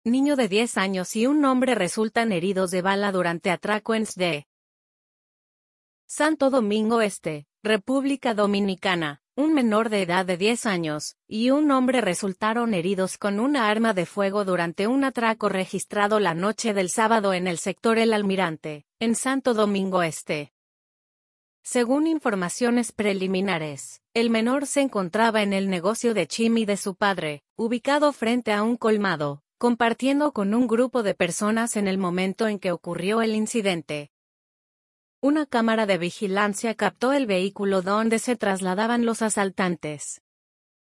Niño de 10 años y un hombre resultan heridos de bala durante atraco en de Santo Domingo Este, República Dominicana. Un menor de edad de 10 años y un hombre resultaron heridos con una arma de fuego durante un atraco registrado la noche del sábado en el sector El Almirante, en Santo Domingo Este. Según informaciones preliminares, el menor se encontraba en el negocio de chimi de su padre, ubicado frente a un colmado, compartiendo con un grupo de personas en el momento en que ocurrió el incidente. Una cámara de vigilancia captó el vehículo donde se trasladaban los asaltantes.